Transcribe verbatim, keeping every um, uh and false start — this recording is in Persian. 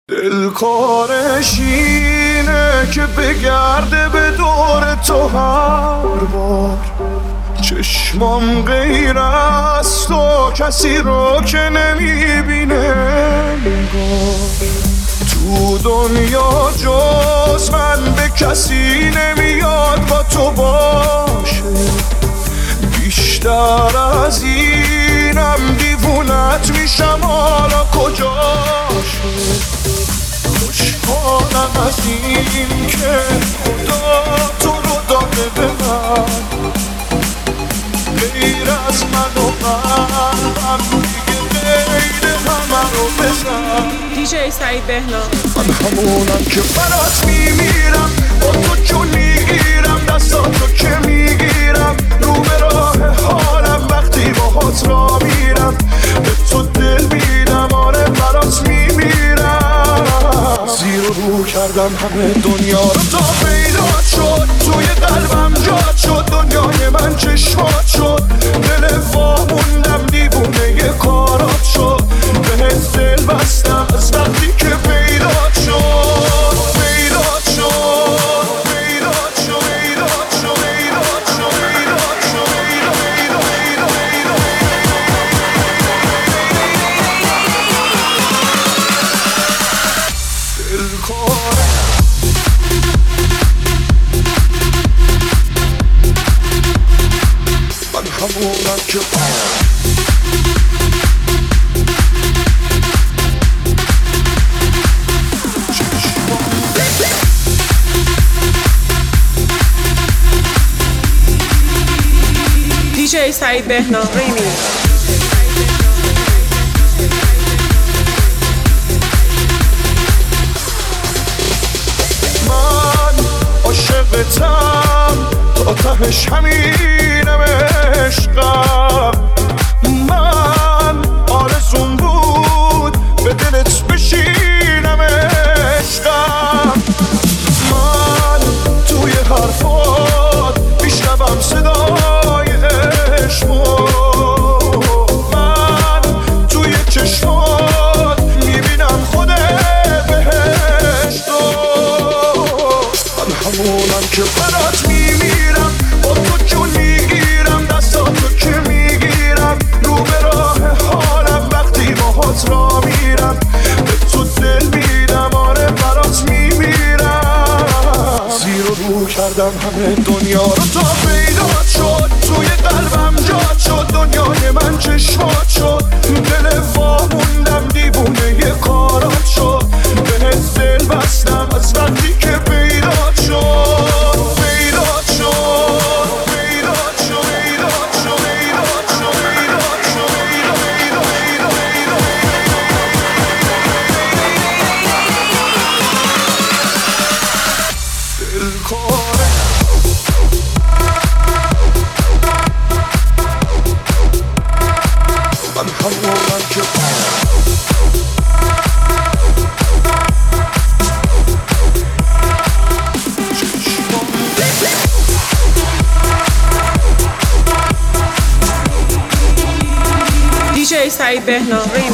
دلکارش اینه که بگرده به دور تو هر بار، چشمام غیر از تو کسی رو که نمیبینه نگار. تو دنیا جز من به کسی نمیاد با تو باشه، بیشتر از اینم دیوونت میشم حالا کجاشه. خوشحالم از این که خدا تو رو داده به من، غیر از من و قلبم دیگه غیر همه رو بزن. دیجی سعید بهنام. من همونم که برات میمیرم، با تو جون میگیرم، دستاتو که میگیرم، رو به راه حالم وقتی باهات را میرم، به تو دل میدم، آره برات میمیرم. زیر و رو کردم همه دنیا رو تا پیدا شد، توی قلبم جات شد، دنیای من چشمات شد، دل واموندم دیوونه یه کارات شد، بهت دل بستم از وقتی که پیدا شد پیدا شد پیدا شد پیدا شد پیدا شد پیدا شد پیدا دلکار من همونم که دیجی سعید بهنام ریمیکس. من عاشقتم تا تهش همینم عشقم، من آرزوم بود به دلت بشینم عشقم، من توی حرفات میشنوم صدای عشقو، من توی چشمات میبینم خود بهشتو. من همونم که برات میمیرم، با تو جون میگیرم، دستاتو که میگیرم، رو به راه حالم وقتی باهات را میرم، به تو دل میدم، آره برات میمیرم. زیر و رو کردم همه دنیا رو تا پیدا شد، توی قلبم جات شد، دنیای من چشمات شد، دل واموندم دیوونه یه کارات شد، بهت دل بستم از وقتی که پیدا شد پیدا شد پیدا شد پیدا شد پیدا شد پیدا شد دلکار من همونم که دیجی سعید بهنام ریمیکس.